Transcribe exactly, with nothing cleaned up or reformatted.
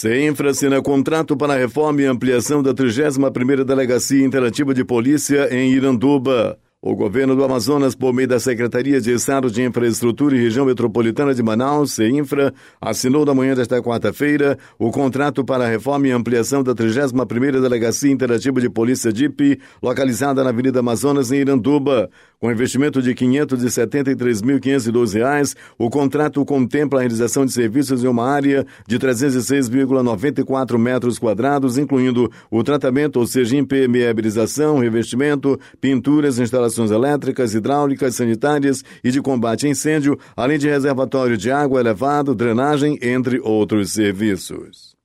CEINFRA assina contrato para a reforma e ampliação da trigésima primeira Delegacia Interativa de Polícia em Iranduba. O governo do Amazonas, por meio da Secretaria de Estado de Infraestrutura e Região Metropolitana de Manaus, CEINFRA, assinou na manhã desta quarta-feira o contrato para a reforma e ampliação da trigésima primeira Delegacia Interativa de Polícia D I P, localizada na Avenida Amazonas, em Iranduba. Com investimento de quinhentos e setenta e três mil quinhentos e doze reais, o contrato contempla a realização de serviços em uma área de trezentos e seis vírgula noventa e quatro metros quadrados, incluindo o tratamento, ou seja, impermeabilização, revestimento, pinturas, instalações elétricas, hidráulicas, sanitárias e de combate a incêndio, além de reservatório de água elevado, drenagem, entre outros serviços.